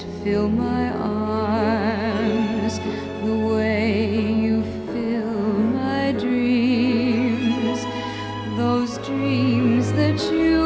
fill my arms the way you fill my dreams, those dreams that you